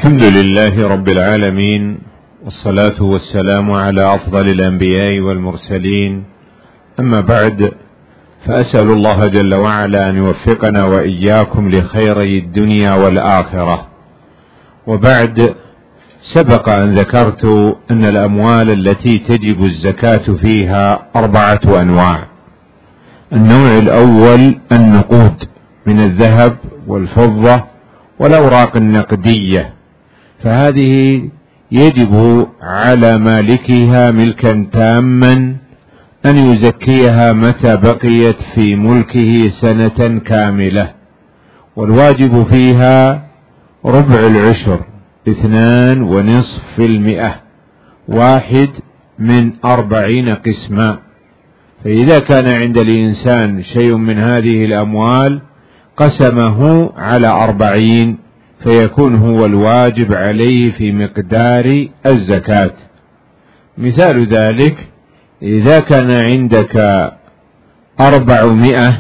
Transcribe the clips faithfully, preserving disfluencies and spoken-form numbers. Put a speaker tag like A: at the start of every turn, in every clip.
A: الحمد لله رب العالمين، والصلاة والسلام على أفضل الأنبياء والمرسلين. أما بعد، فأسأل الله جل وعلا أن يوفقنا وإياكم لخيري الدنيا والآخرة. وبعد، سبق أن ذكرت أن الأموال التي تجب الزكاة فيها أربعة أنواع. النوع الأول النقود من الذهب والفضة والأوراق النقدية، فهذه يجب على مالكها ملكا تاما أن يزكيها متى بقيت في ملكه سنة كاملة، والواجب فيها ربع العشر، اثنان ونصف في المئة، واحد من أربعين قسما. فإذا كان عند الإنسان شيء من هذه الأموال قسمه على أربعين، فيكون هو الواجب عليه في مقدار الزكاة. مثال ذلك: إذا كان عندك أربعمائة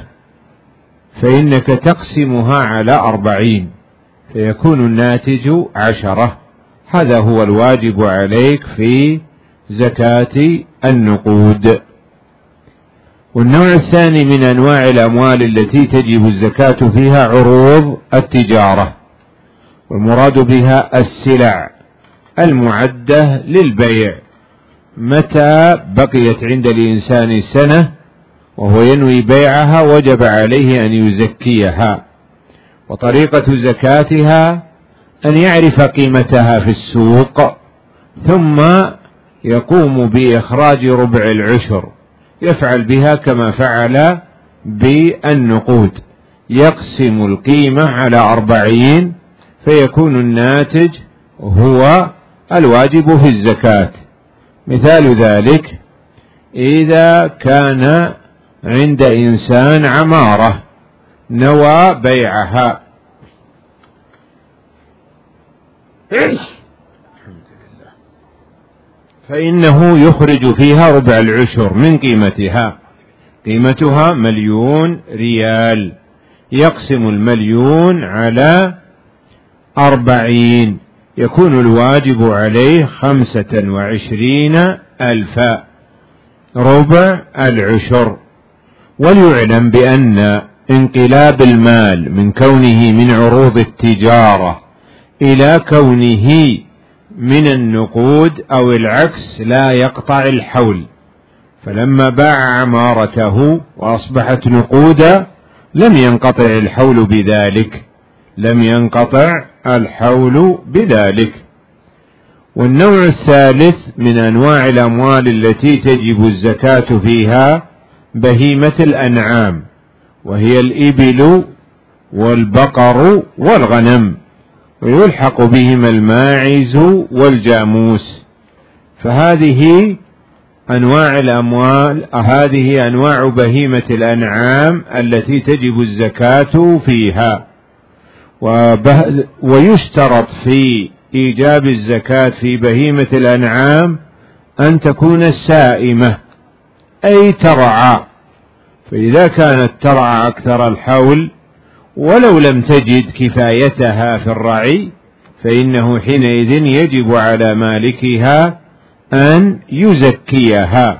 A: فإنك تقسمها على أربعين فيكون الناتج عشرة. هذا هو الواجب عليك في زكاة النقود. والنوع الثاني من أنواع الأموال التي تجب الزكاة فيها عروض التجارة، والمراد بها السلع المعدة للبيع متى بقيت عند الإنسان سنة وهو ينوي بيعها وجب عليه أن يزكيها. وطريقة زكاتها أن يعرف قيمتها في السوق، ثم يقوم بإخراج ربع العشر، يفعل بها كما فعل بالنقود، يقسم القيمة على أربعين فيكون الناتج هو الواجب في الزكاة. مثال ذلك: إذا كان عند إنسان عمارة نوى بيعها فإنه يخرج فيها ربع العشر من قيمتها، قيمتها مليون ريال، يقسم المليون على أربعين، يكون الواجب عليه خمسة وعشرين ألفا، ربع العشر. وليعلم بأن انقلاب المال من كونه من عروض التجارة إلى كونه من النقود أو العكس لا يقطع الحول، فلما باع عمارته وأصبحت نقودا لم ينقطع الحول بذلك، لم ينقطع الحول بذلك. والنوع الثالث من أنواع الأموال التي تجب الزكاة فيها بهيمة الأنعام، وهي الإبل والبقر والغنم، ويلحق بهما الماعز والجاموس. فهذه أنواع الأموال، هذه أنواع بهيمة الأنعام التي تجب الزكاة فيها. ويشترط في إيجاب الزكاة في بهيمة الأنعام أن تكون سائمة، أي ترعى، فإذا كانت ترعى أكثر الحول ولو لم تجد كفايتها في الرعي فإنه حينئذ يجب على مالكها أن يزكيها.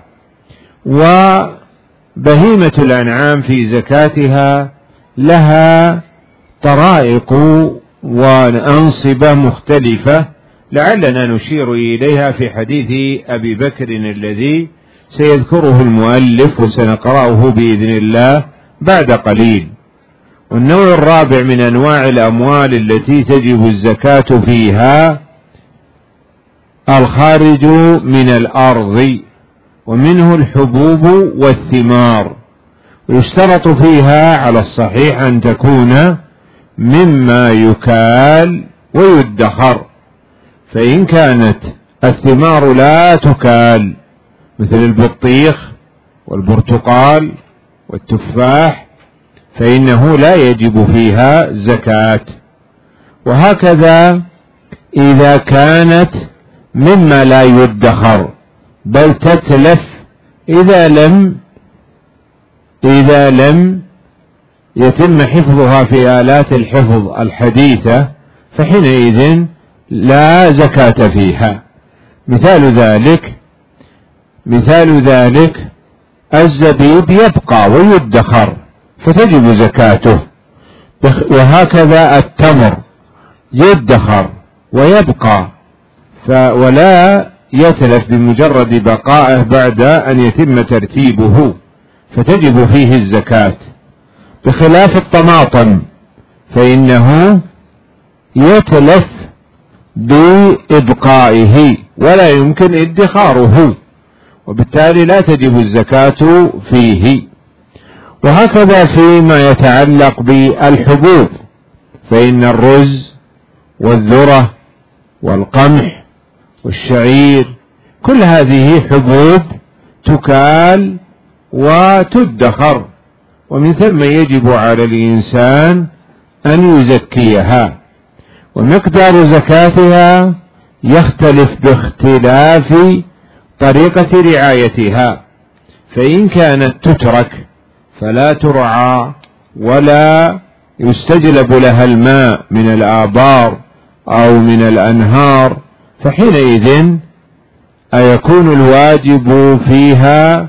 A: وبهيمة الأنعام في زكاتها لها طرائق وأنصبة مختلفة، لعلنا نشير إليها في حديث أبي بكر الذي سيذكره المؤلف وسنقرأه بإذن الله بعد قليل. والنوع الرابع من أنواع الأموال التي تجب الزكاة فيها الخارج من الأرض، ومنه الحبوب والثمار، ويشترط فيها على الصحيح أن تكون مما يكال ويدخر، فإن كانت الثمار لا تكال مثل البطيخ والبرتقال والتفاح فإنه لا يجب فيها زكاة. وهكذا إذا كانت مما لا يدخر بل تتلف إذا لم إذا لم يتم حفظها في آلات الحفظ الحديثة، فحينئذ لا زكاة فيها. مثال ذلك مثال ذلك الزبيب يبقى ويدخر فتجب زكاته، وهكذا التمر يدخر ويبقى ولا يتلف بمجرد بقائه بعد أن يتم ترتيبه فتجب فيه الزكاة، بخلاف الطماطم فإنه يتلف بإبقائه ولا يمكن ادخاره، وبالتالي لا تجب الزكاة فيه. وهكذا فيما يتعلق بالحبوب، فإن الرز والذرة والقمح والشعير كل هذه حبوب تكال وتدخر، ومن ثم يجب على الإنسان أن يزكيها، ومقدار زكاتها يختلف باختلاف طريقة رعايتها، فإن كانت تترك فلا ترعى ولا يستجلب لها الماء من الآبار أو من الأنهار، فحينئذ أيكون الواجب فيها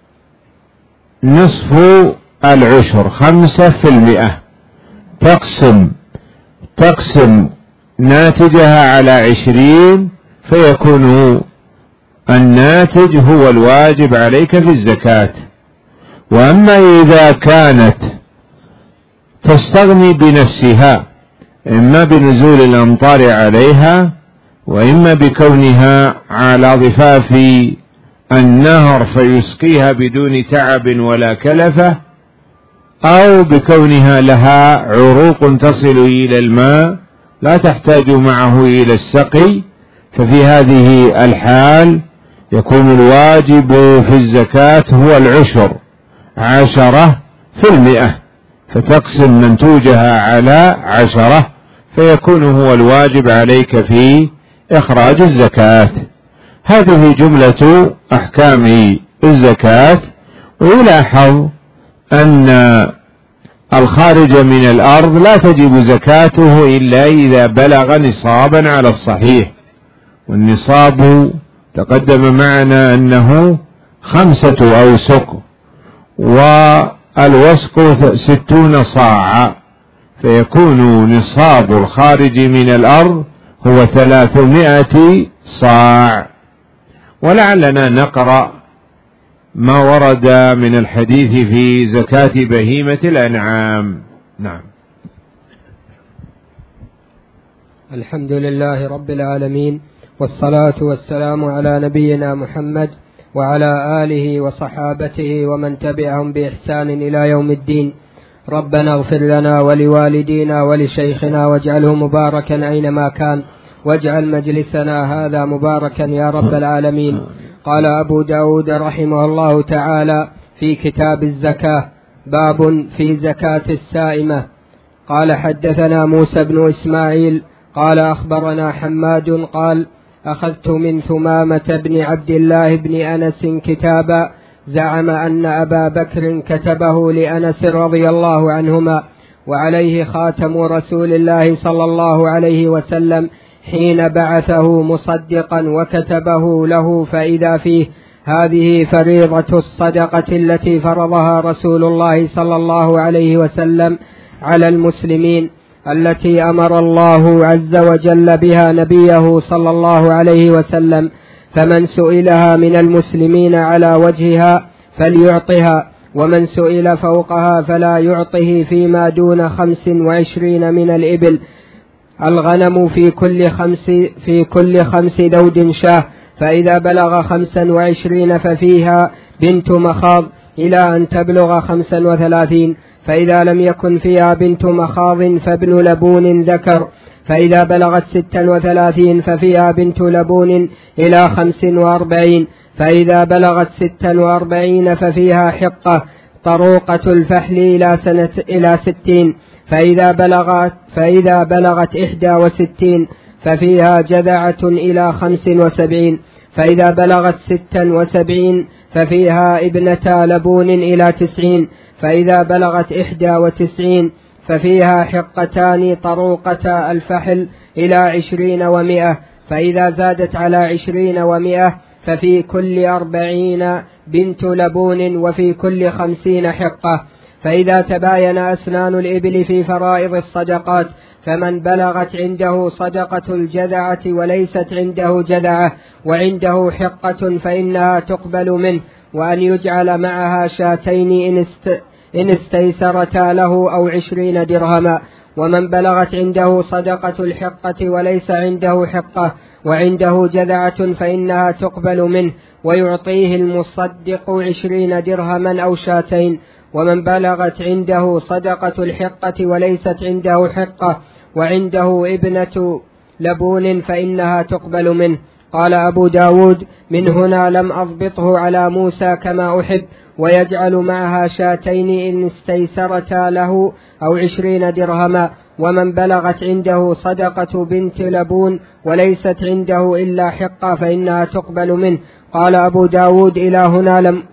A: نصف العشر، خمسة في المئة، تقسم تقسم ناتجها على عشرين، فيكون الناتج هو الواجب عليك في الزكاة. وأما إذا كانت تستغني بنفسها إما بنزول الأمطار عليها، وإما بكونها على ضفاف النهر فيسقيها بدون تعب ولا كلفة، أو بكونها لها عروق تصل إلى الماء لا تحتاج معه إلى السقي، ففي هذه الحال يكون الواجب في الزكاة هو العشر، عشرة في المئة، فتقسم منتوجها على عشرة، فيكون هو الواجب عليك في إخراج الزكاة. هذه جملة أحكام الزكاة. ويلاحظ أن الخارج من الأرض لا تجب زكاته إلا إذا بلغ نصابا على الصحيح، والنصاب تقدم معنا أنه خمسة أوسق، والوسق ستون صاعا، فيكون نصاب الخارج من الأرض هو ثلاثمائة صاع. ولعلنا نقرأ ما ورد من الحديث في زكاة بهيمة الأنعام. نعم.
B: الحمد لله رب العالمين، والصلاة والسلام على نبينا محمد وعلى آله وصحابته ومن تبعهم بإحسان إلى يوم الدين. ربنا اغفر لنا ولوالدينا ولشيخنا واجعله مباركا أينما كان، واجعل مجلسنا هذا مباركا يا رب العالمين. قال أبو داود رحمه الله تعالى في كتاب الزكاة: باب في زكاة السائمة. قال حدثنا موسى بن إسماعيل قال أخبرنا حماد قال: أخذت من ثمامة بن عبد الله بن أنس كتابا زعم أن أبا بكر كتبه لأنس رضي الله عنهما، وعليه خاتم رسول الله صلى الله عليه وسلم حين بعثه مصدقا، وكتبه له فإذا فيه: هذه فريضة الصدقة التي فرضها رسول الله صلى الله عليه وسلم على المسلمين، التي أمر الله عز وجل بها نبيه صلى الله عليه وسلم، فمن سئلها من المسلمين على وجهها فليعطها، ومن سئل فوقها فلا يعطه فيما دون خمس وعشرين من الإبل. الغنم في كل خمس في كل خمس دود شاه، فإذا بلغ خمسا وعشرين ففيها بنت مخاض إلى أن تبلغ خمسا وثلاثين، فإذا لم يكن فيها بنت مخاض فابن لبون ذكر، فإذا بلغت ستا وثلاثين ففيها بنت لبون إلى خمس وأربعين، فإذا بلغت ستا وأربعين ففيها حقة طروقة الفحل إلى سنة إلى ستين، فإذا بلغت فإذا بلغت إحدى وستين ففيها جذعة إلى خمس وسبعين، فإذا بلغت ستا وسبعين ففيها ابنتا لبون إلى تسعين، فإذا بلغت إحدى وتسعين ففيها حقتان طروقة الفحل إلى عشرين ومائة، فإذا زادت على عشرين ومائة ففي كل أربعين بنت لبون وفي كل خمسين حقة. فإذا تباين أسنان الإبل في فرائض الصدقات فمن بلغت عنده صدقة الجذعة وليست عنده جذعة وعنده حقة فإنها تقبل منه، وأن يجعل معها شاتين إن, است إن استيسرتا له أو عشرين درهما. ومن بلغت عنده صدقة الحقة وليس عنده حقة وعنده جذعة فإنها تقبل منه، ويعطيه المصدق عشرين درهما أو شاتين. ومن بلغت عنده صدقة الحقة وليست عنده حقة وعنده ابنة لبون فإنها تقبل منه. قال أبو داود: من هنا لم أضبطه على موسى كما أحب، ويجعل معها شاتين إن استيسرتا له أو عشرين درهما. ومن بلغت عنده صدقة بنت لبون وليست عنده إلا حقة فإنها تقبل منه. قال أبو داود: إلى هنا لم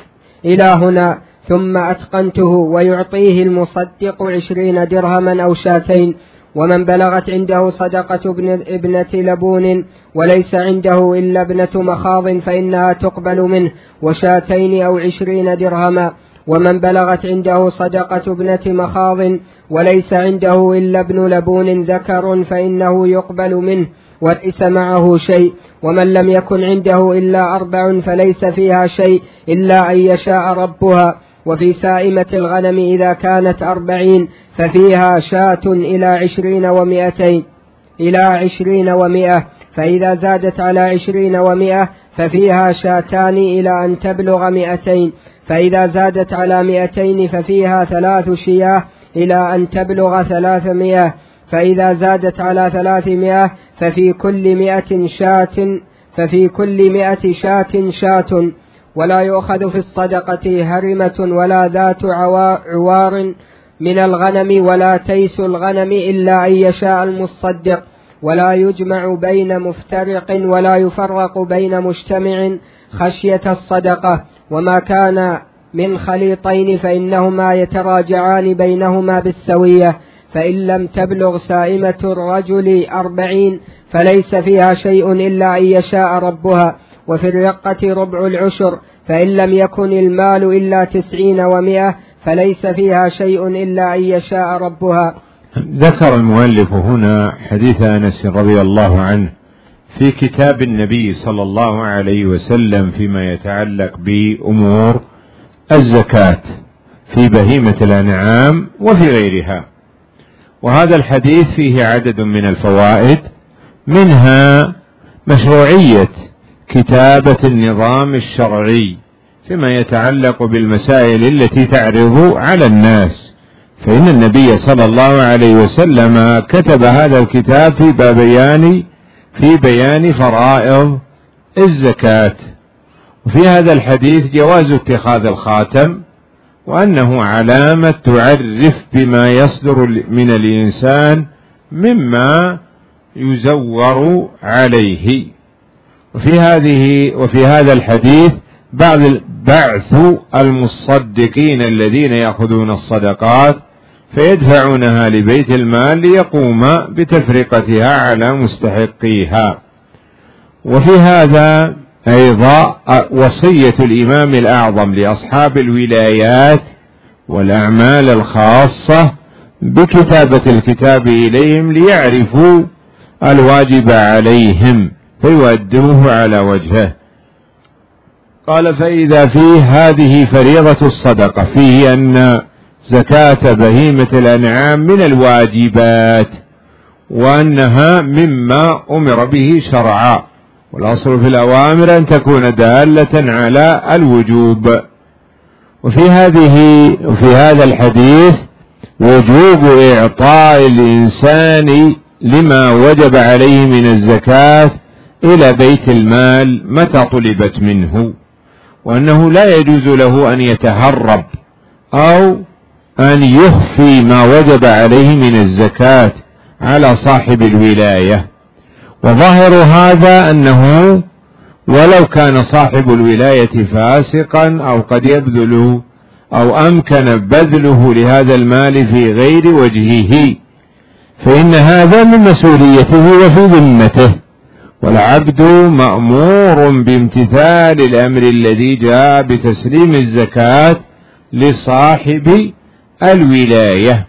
B: إلى هنا ثم أتقنته: ويعطيه المصدق عشرين درهما أو شاتين. ومن بلغت عنده صدقة ابن ابنة لبون وليس عنده إلا ابنة مخاض فإنها تقبل منه وشاتين أو عشرين درهما. ومن بلغت عنده صدقة ابنة مخاض وليس عنده إلا ابن لبون ذكر فإنه يقبل منه وليس معه شيء. ومن لم يكن عنده إلا أربع فليس فيها شيء إلا أن يشاء ربها. وفي سائمة الغنم إذا كانت أربعين ففيها شاة إلى عشرين ومائتين إلى عشرين ومائة، فإذا زادت على عشرين ومائة ففيها شاتان إلى أن تبلغ مائتين، فإذا زادت على مائتين ففيها ثلاث شياه إلى أن تبلغ ثلاثمائة، فإذا زادت على ثلاثمائة ففي كل مائة شاة ففي كل مائة شاة شاة. ولا يؤخذ في الصدقة هرمة ولا ذات عوار من الغنم ولا تيس الغنم إلا أن يشاء المصدق. ولا يجمع بين مفترق ولا يفرق بين مجتمع خشية الصدقة. وما كان من خليطين فإنهما يتراجعان بينهما بالسوية. فإن لم تبلغ سائمة الرجل أربعين فليس فيها شيء إلا أن يشاء ربها. وفي الرقة ربع العشر، فإن لم يكن المال إلا تسعين ومائة فليس فيها شيء إلا أن يشاء ربها.
A: ذكر المؤلف هنا حديث أنس رضي الله عنه في كتاب النبي صلى الله عليه وسلم فيما يتعلق بأمور الزكاة في بهيمة الأنعام وفي غيرها. وهذا الحديث فيه عدد من الفوائد، منها مشروعية كتابة النظام الشرعي فيما يتعلق بالمسائل التي تعرض على الناس، فإن النبي صلى الله عليه وسلم كتب هذا الكتاب في بيان في بيان فرائض الزكاة. وفي هذا الحديث جواز اتخاذ الخاتم، وأنه علامة تعرف بما يصدر من الإنسان مما يزور عليه. وفي هذه وفي هذا الحديث بعث المصدقين الذين يأخذون الصدقات فيدفعونها لبيت المال ليقوم بتفرقتها على مستحقيها. وفي هذا أيضا وصية الإمام الأعظم لأصحاب الولايات والأعمال الخاصة بكتابة الكتاب إليهم ليعرفوا الواجب عليهم فيؤدوه على وجهه. قال: فإذا فيه هذه فريضة الصدقة، فيه أن زكاة بهيمة الأنعام من الواجبات، وأنها مما أمر به شرعا، والأصل في الأوامر أن تكون دالة على الوجوب. وفي هذه وفي هذا الحديث وجوب إعطاء الإنسان لما وجب عليه من الزكاة إلى بيت المال متى طلبت منه، وأنه لا يجوز له أن يتهرب أو أن يخفي ما وجب عليه من الزكاة على صاحب الولاية. وظاهر هذا أنه ولو كان صاحب الولاية فاسقا أو قد يبذل أو أمكن بذله لهذا المال في غير وجهه، فإن هذا من مسؤوليته وفي ذمته، والعبد مأمور بامتثال الأمر الذي جاء بتسليم الزكاة لصاحب الولاية.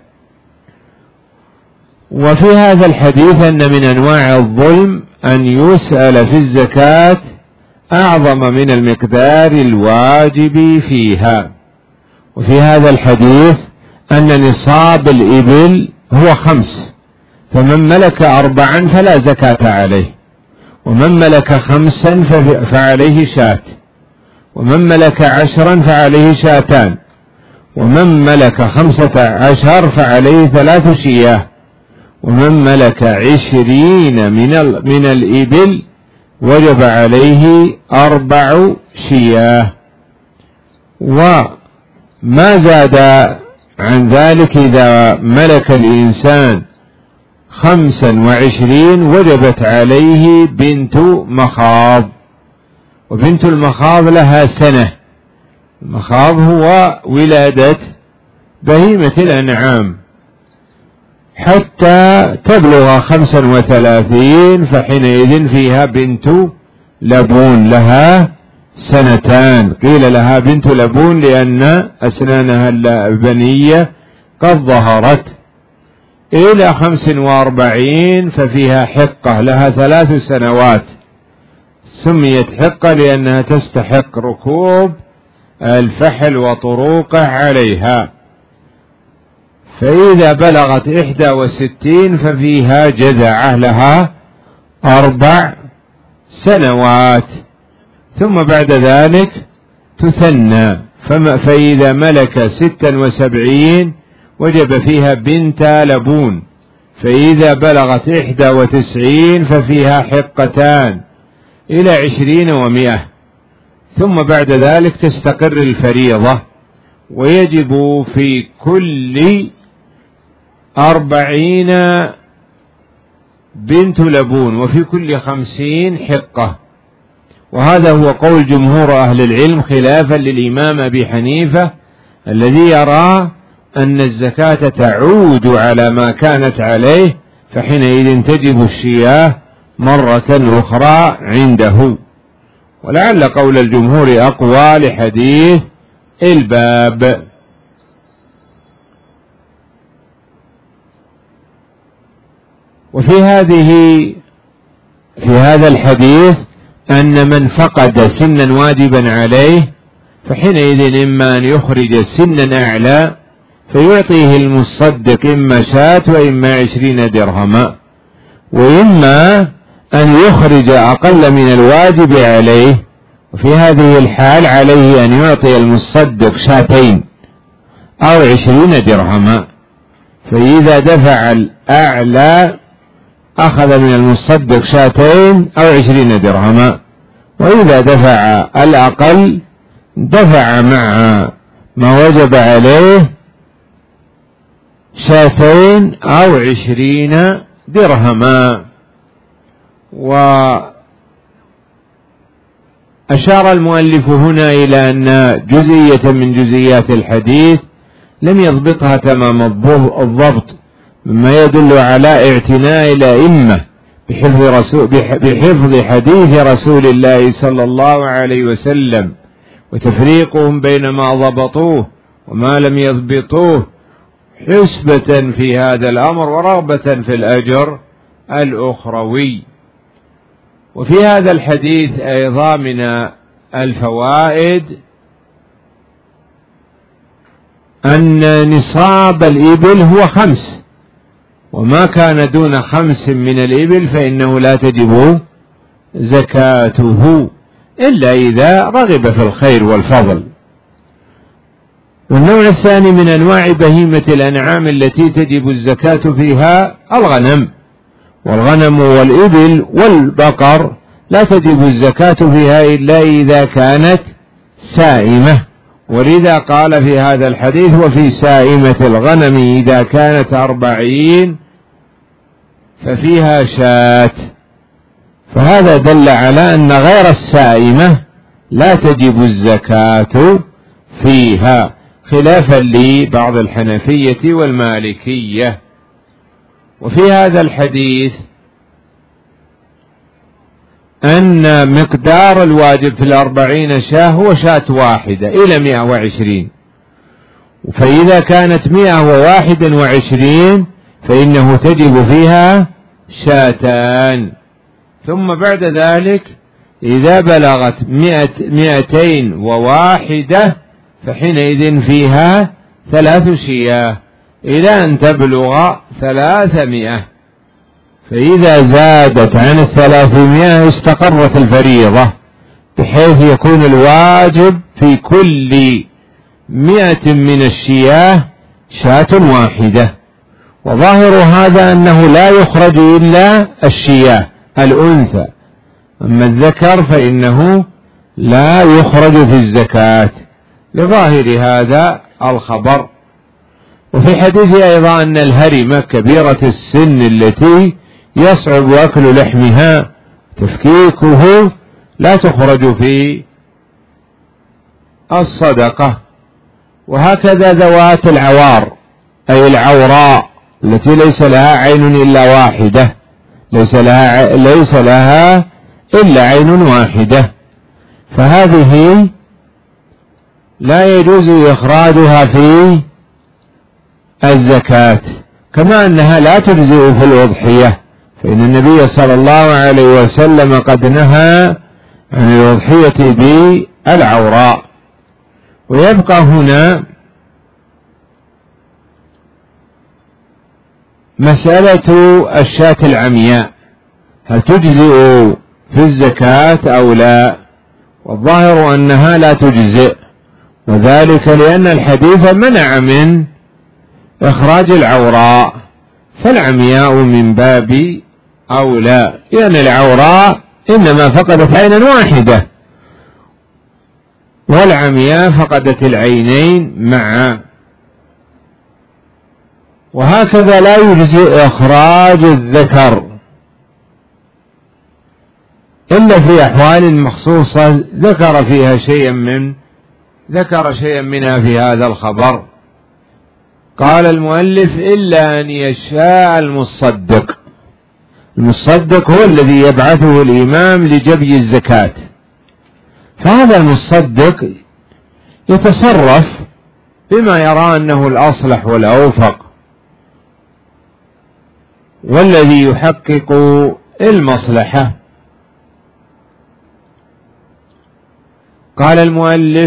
A: وفي هذا الحديث أن من أنواع الظلم أن يسأل في الزكاة أعظم من المقدار الواجب فيها. وفي هذا الحديث أن نصاب الإبل هو خمس، فمن ملك أربعا فلا زكاة عليه، ومن ملك خمسا فعليه شاة، ومن ملك عشرا فعليه شاتان، ومن ملك خمسة عشر فعليه ثلاث شياه، ومن ملك عشرين من, من الإبل وجب عليه أربع شياه. وما زاد عن ذلك إذا ملك الإنسان خمسا وعشرين وجبت عليه بنت مخاض، وبنت المخاض لها سنة. المخاض هو ولادة بهيمة الأنعام حتى تبلغ خمسا وثلاثين، فحينئذ فيها بنت لبون لها سنتان. قيل لها بنت لبون لأن أسنانها اللبنية قد ظهرت. إلى خمس وأربعين ففيها حقة لها ثلاث سنوات، سميت حقة لأنها تستحق ركوب الفحل وطروقه عليها. فإذا بلغت إحدى وستين ففيها جذعة لها أربع سنوات، ثم بعد ذلك تثنى. فإذا ملك ستا وسبعين وجب فيها بنت لبون، فإذا بلغت إحدى وتسعين ففيها حقتان إلى عشرين ومئة، ثم بعد ذلك تستقر الفريضة، ويجب في كل أربعين بنت لبون، وفي كل خمسين حقة. وهذا هو قول جمهور أهل العلم خلافا للإمام أبي حنيفة الذي يرى أن الزكاة تعود على ما كانت عليه، فحينئذ تجب الشياه مرة أخرى عنده. ولعل قول الجمهور أقوى لحديث الباب. وفي هذه في هذا الحديث أن من فقد سنا واجبا عليه فحينئذ إما أن يخرج سنا أعلى فيعطيه المصدق إما شاة وإما عشرين درهما، وإما أن يخرج أقل من الواجب عليه. وفي هذه الحال عليه أن يعطي المصدق شاتين أو عشرين درهما، فإذا دفع الأعلى أخذ من المصدق شاتين أو عشرين درهما، وإذا دفع الأقل دفع مع ما وجب عليه شاتين أو عشرين درهما. وأشار المؤلف هنا إلى أن جزئية من جزئيات الحديث لم يضبطها تمام الضبط، مما يدل على اعتناء الأئمة بحفظ, رسول بحفظ حديث رسول الله صلى الله عليه وسلم، وتفريقهم بين ما ضبطوه وما لم يضبطوه حسبة في هذا الأمر ورغبة في الأجر الأخروي. وفي هذا الحديث أيضا من الفوائد أن نصاب الإبل هو خمس، وما كان دون خمس من الإبل فإنه لا تجب زكاته إلا إذا رغب في الخير والفضل. والنوع الثاني من أنواع بهيمة الأنعام التي تجب الزكاة فيها الغنم، والغنم والإبل والبقر لا تجب الزكاة فيها إلا إذا كانت سائمة، ولذا قال في هذا الحديث وفي سائمة الغنم إذا كانت أربعين ففيها شاة. فهذا دل على أن غير السائمة لا تجب الزكاة فيها، خلافا لبعض الحنفية والمالكية. وفي هذا الحديث أن مقدار الواجب في الأربعين شاة هو شاة واحدة إلى مئة وعشرين، فإذا كانت مئة وواحد وعشرين فإنه تجب فيها شاتان، ثم بعد ذلك إذا بلغت مئة مئتين وواحدة فحينئذ فيها ثلاث شياه إلى أن تبلغ ثلاثمائة، فإذا زادت عن الثلاثمائة استقرت الفريضة، بحيث يكون الواجب في كل مئة من الشياه شاة واحدة. وظاهر هذا أنه لا يخرج إلا الشياه الأنثى، أما الذكر فإنه لا يخرج في الزكاة لظاهر هذا الخبر. وفي حديث أيضا أن الهرمة كبيرة السن التي يصعب أكل لحمها تفكيكه لا تخرج في الصدقة. وهكذا ذوات العوار أي العوراء التي ليس لها عين إلا واحدة، ليس لها, ليس لها إلا عين واحدة، فهذه لا يجوز إخراجها في الزكاة، كما أنها لا تجزئ في الأضحية، فإن النبي صلى الله عليه وسلم قد نهى عن الأضحية بالعوراء. ويبقى هنا مسألة الشاة العمياء، هل تجزئ في الزكاة أو لا؟ والظاهر أنها لا تجزئ، وذلك لأن الحديث منع من إخراج العوراء، فالعمياء من باب أولى، لأن العوراء إنما فقدت عينا واحدة والعمياء فقدت العينين معا. وهكذا لا يجزئ إخراج الذكر إلا في أحوال مخصوصة ذكر فيها شيئا من ذكر شيئا منها في هذا الخبر. قال المؤلف إلا أن يشاء المصدق. المصدق هو الذي يبعثه الإمام لجبي الزكاة، فهذا المصدق يتصرف بما يرى أنه الأصلح والأوفق والذي يحقق المصلحة. قال المؤلف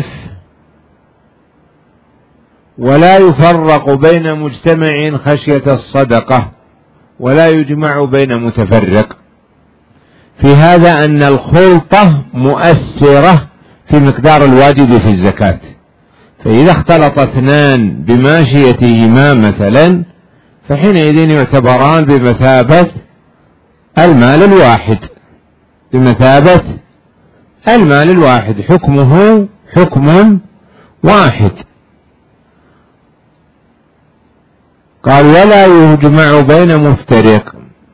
A: ولا يفرق بين مجتمع خشية الصدقة ولا يجمع بين متفرق. في هذا أن الخلطة مؤثرة في مقدار الواجب في الزكاة، فإذا اختلط اثنان بماشيتهما مثلا فحينئذ يعتبران بمثابة المال الواحد، بمثابة المال الواحد، حكمه حكم واحد. قال ولا يجمع بين مفترق.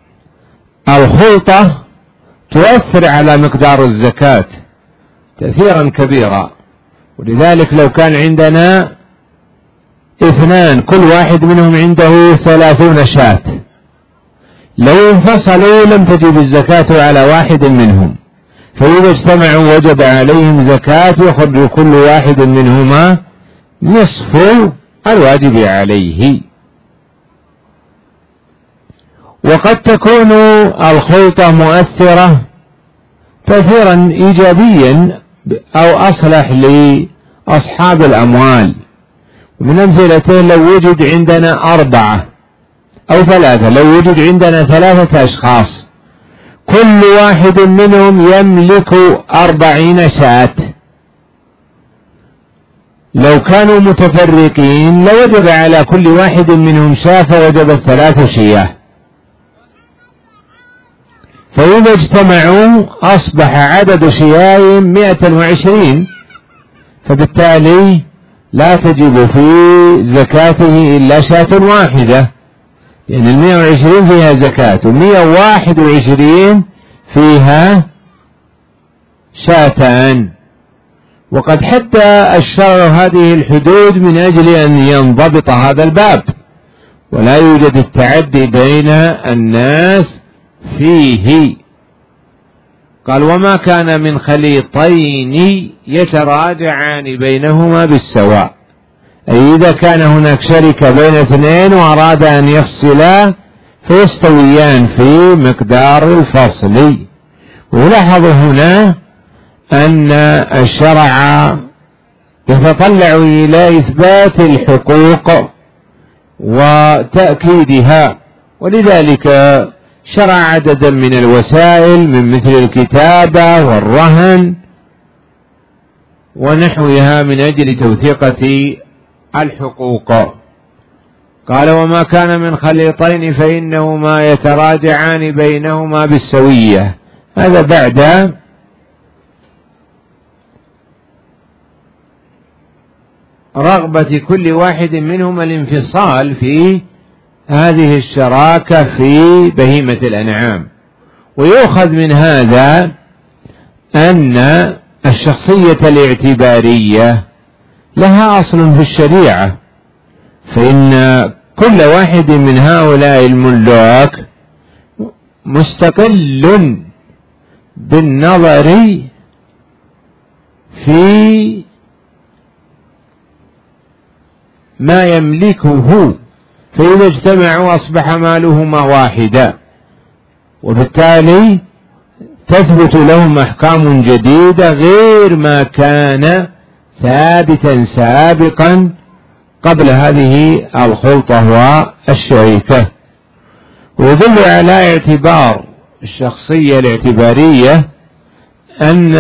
A: الخلطة تؤثر على مقدار الزكاة تأثيرا كبيرا، ولذلك لو كان عندنا اثنان كل واحد منهم عنده ثلاثون شاة، لو انفصلوا لم تجب الزكاة على واحد منهم، فإذا اجتمعوا وجب عليهم زكاة يخرج كل واحد منهما نصف الواجب عليه. وقد تكون الخلطة مؤثرة تأثيرا إيجابيا أو أصلح لأصحاب الأموال. ومن أمثلته لو وجد عندنا أربعة أو ثلاثة، لو وجد عندنا ثلاثة أشخاص كل واحد منهم يملك أربعين شاة، لو كانوا متفرقين لوجب على كل واحد منهم شاة فوجبت ثلاث شياه، فإذا اجتمعوا أصبح عدد شياههم مئة وعشرين، فبالتالي لا تجب في زكاته إلا شاة واحدة، لأن يعني المئة وعشرين فيها زكاة ومئة وواحد وعشرين فيها شاتان. وقد حد الشرع هذه الحدود من أجل أن ينضبط هذا الباب، ولا يوجد التعدي بين الناس فيه. قال وما كان من خليطين يتراجعان بينهما بالسواء، أي إذا كان هناك شركة بين اثنين وأراد أن يفصلا فيستويان في مقدار الفصل. ولاحظوا هنا أن الشرع يتطلع إلى إثبات الحقوق وتأكيدها، ولذلك شرع عددا من الوسائل من مثل الكتابة والرهن ونحوها من أجل توثيقة الحقوق. قال وما كان من خليطين فإنهما يتراجعان بينهما بالسوية. هذا بعد رغبة كل واحد منهما الانفصال في هذه الشراكة في بهيمة الأنعام. ويؤخذ من هذا أن الشخصية الاعتبارية لها أصل في الشريعة، فإن كل واحد من هؤلاء الملاك مستقل بالنظر في ما يملكه، فإذا اجتمعوا أصبح مالهما واحدا، وبالتالي تثبت لهم أحكام جديدة غير ما كان ثابتا سابقا قبل هذه الخلطة والشركة. ويدل على اعتبار الشخصية الاعتبارية أن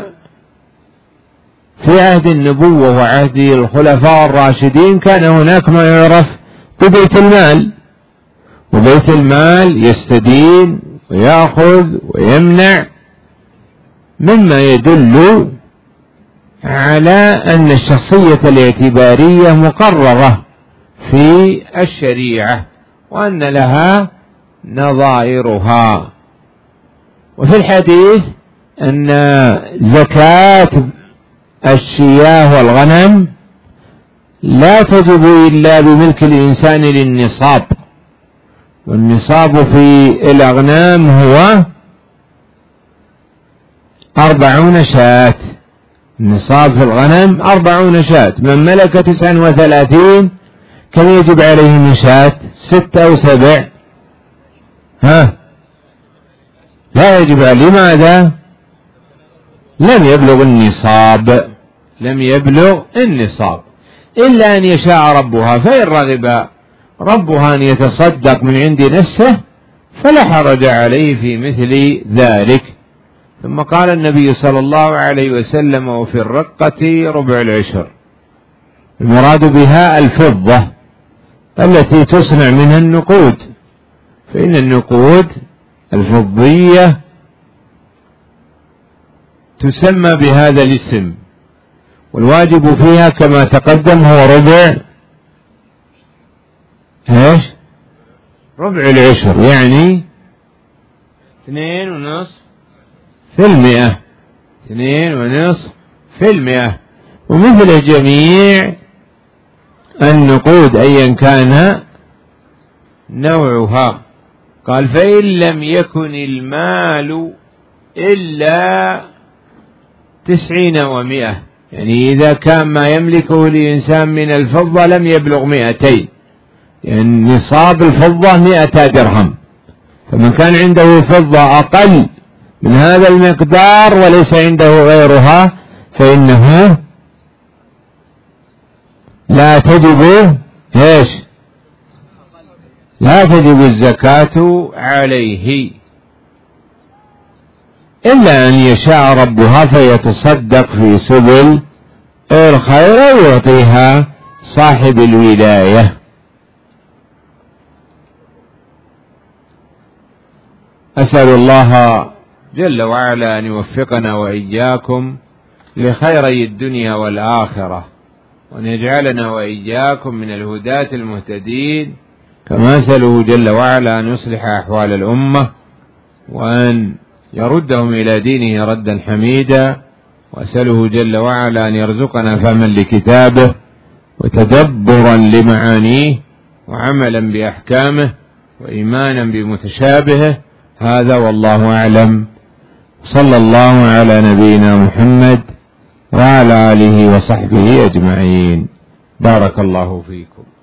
A: في عهد النبوة وعهد الخلفاء الراشدين كان هناك ما يعرف ببيت المال، وبيت المال يستدين ويأخذ ويمنع، مما يدل على أن الشخصية الاعتبارية مقررة في الشريعة وأن لها نظائرها. وفي الحديث أن زكاة الشياه والغنم لا تجب إلا بملك الإنسان للنصاب، والنصاب في الأغنام هو أربعون شاة. النصاب في الغنم أربعون شاة، من ملك تسعا وثلاثين كم يجب عليه من شاة؟ ستة أو سبع؟ ها لا يجب عليه. لماذا؟ لم يبلغ النصاب، لم يبلغ النصاب، إلا أن يشاء ربها، فإن رغب ربها أن يتصدق من عند نفسه فلا حرج عليه في مثل ذلك. ثم قال النبي صلى الله عليه وسلم وفي الرقة ربع العشر، المراد بها الفضة التي تصنع منها النقود، فإن النقود الفضية تسمى بهذا الاسم، والواجب فيها كما تقدم هو ربع ايش؟ ربع العشر، يعني اثنين ونصف في المئة، اثنين ونصف في المئة. ومثل جميع النقود أيا كان نوعها. قال فإن لم يكن المال إلا تسعين ومئة، يعني إذا كان ما يملكه الإنسان من الفضة لم يبلغ مئتين، يعني نصاب الفضة مئة درهم، فمن كان عنده فضة أقل من هذا المقدار وليس عنده غيرها فإنه لا تجب ايش؟ لا تجب الزكاة عليه، إلا أن يشاء ربها فيتصدق في سبل الخير ويعطيها صاحب الولاية. أسأل الله جل وعلا أن يوفقنا وإياكم لخيري الدنيا والآخرة، وأن يجعلنا وإياكم من الهداة المهتدين، كما أسأله جل وعلا أن يصلح أحوال الأمة وأن يردهم إلى دينه ردا حميدا، وأسأله جل وعلا أن يرزقنا فهما لكتابه وتدبرا لمعانيه، وعملا بأحكامه وإيمانا بمتشابهه. هذا والله أعلم. صلى الله على نبينا محمد وعلى آله وصحبه أجمعين. بارك الله فيكم.